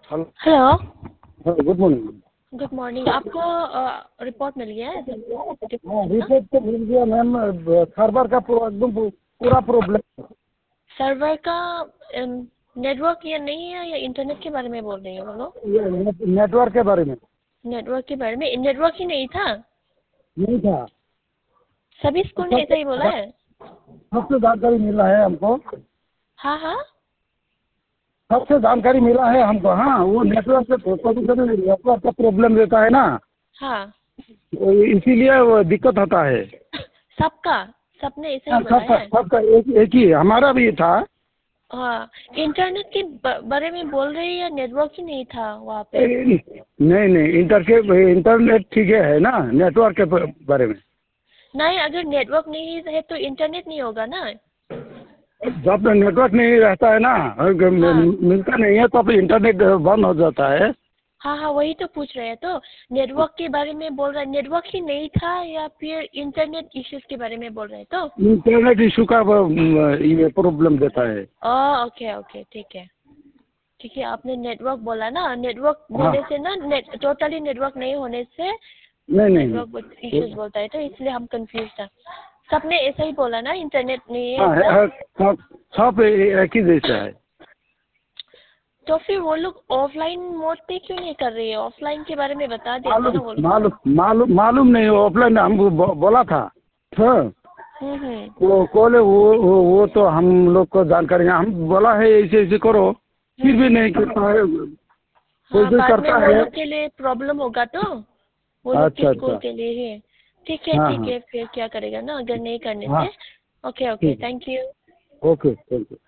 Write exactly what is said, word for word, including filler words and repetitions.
Hello. Hello. Good morning. Good morning. आपको अ, report मिल गया है हाँ, डिपार्टमेंट का? रिपोर्ट तो मिल गया मैम। सर्वर का पूरा एकदम पू- पूरा प्रॉब्लम। सर्वर का नेटवर्क या नहीं है या इंटरनेट के बारे में बोल रही हो बोलो? ये नेट- नेटवर्क के बारे में नेटवर्क के बारे में। नेटवर्क ही नहीं था। नहीं था। सभी स्कूल में ऐसा ही बोला है। सबसे जानकारी मिला है हमको। हाँ हाँ। सबसे जानकारी मिला है हमको। हाँ, वो नेटवर्क से कभी कभी नेटवर्क का प्रॉब्लम रहता है ना, हाँ। वो इसीलिए वो दिक्कत होता है। सबका सबने ऐसा ही हाँ, बोला सबका है। सबका एक एक ही हमारा भी था। हाँ। इंटरनेट के ब- बारे में बोल रहे हैं या नेटवर्क ही नहीं था वहाँ पे? नहीं नहीं, इंटर के इंटरनेट ठीक है ना, नेटवर्क के बारे में। नहीं, अगर नेटवर्क नहीं है तो इंटरनेट नहीं होगा ना। जब नेटवर्क नहीं रहता है ना, हाँ मिलता नहीं है, तब इंटरनेट बंद हो जाता है। हाँ हाँ, वही तो पूछ रहे हैं। तो नेटवर्क के बारे में बोल रहे हैं, नेटवर्क ही नहीं था या फिर इंटरनेट इश्यूज के बारे में बोल रहे हैं? तो इंटरनेट इशू का वो, ये प्रॉब्लम देता है। ओ ओके ओके, ठीक है। ठीक है, आपने नेटवर्क बोला ना, नेटवर्क हाँ। बोलने से ना, नेट टोटली नेटवर्क नहीं होने से नहीं नहीं नेटवर्क नहीं। इश्यूज बोलता है, तो इसलिए हम कंफ्यूज था। सबने ऐसा ही बोला ना, इंटरनेट नहीं है हाँ है, ऐसा। है, सब सब एक ही जैसा है। तो फिर वो लोग ऑफलाइन मोड पे क्यों नहीं कर रही है? ऑफलाइन के बारे में बता देते ना मालूम वो लोग। मालूम मालूम मालूम नहीं, ऑफलाइन हमको बो- बोला था। हाँ, हम्म हम्म। वो बोले वो वो वो तो हम लोग को जानकारी है, हम बोला है ऐसे ऐसे करो, फिर भी हम्म। नहीं करता है। कोई हाँ, कोई बाद में करता वो है। लोग के लिए प्रॉब्लम होगा, तो वो लोग के अच्छा स्कूल अच्छा। के लिए ही। ठीक है हाँ ठीक हाँ है, फिर क्या करेगा ना अगर नहीं करने हाँ। से। ओके ओके, ठीक है। Thank you. Okay, thank you.